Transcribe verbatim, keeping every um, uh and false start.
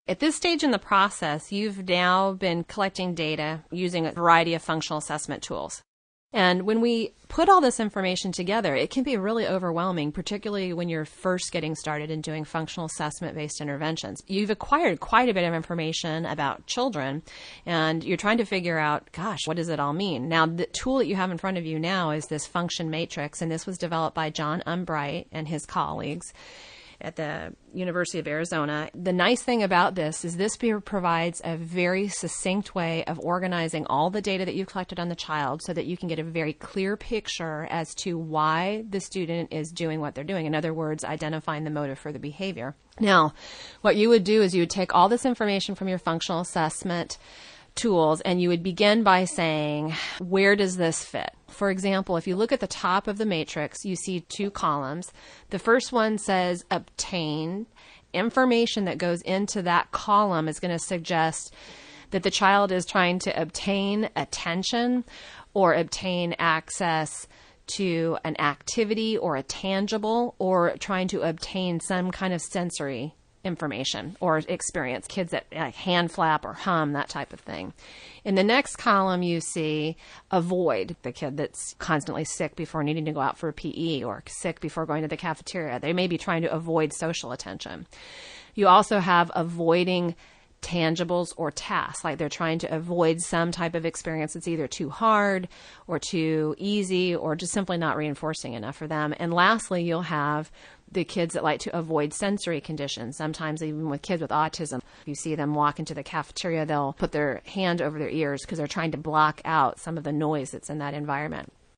At this stage in the process, you've now been collecting data using a variety of functional assessment tools. And when we put all this information together, it can be really overwhelming, particularly when you're first getting started in doing functional assessment-based interventions. You've acquired quite a bit of information about children, and you're trying to figure out, gosh, what does it all mean? Now, the tool that you have in front of you now is this function matrix, and this was developed by John Umbright and his colleagues at the University of Arizona. The nice thing about this is this provides a very succinct way of organizing all the data that you've collected on the child so that you can get a very clear picture as to why the student is doing what they're doing. In other words, identifying the motive for the behavior. Now, what you would do is you would take all this information from your functional assessment tools and you would begin by saying, where does this fit? For example, if you look at the top of the matrix, you see two columns. The first one says obtain. Information that goes into that column is going to suggest that the child is trying to obtain attention or obtain access to an activity or a tangible, or trying to obtain some kind of sensory information or experience. Kids that like hand flap or hum, that type of thing. In the next column, you see avoid, the kid that's constantly sick before needing to go out for a P E or sick before going to the cafeteria. They may be trying to avoid social attention. You also have avoiding tangibles or tasks, like they're trying to avoid some type of experience that's either too hard or too easy or just simply not reinforcing enough for them. And lastly, you'll have the kids that like to avoid sensory conditions. Sometimes even with kids with autism, you see them walk into the cafeteria, they'll put their hand over their ears because they're trying to block out some of the noise that's in that environment.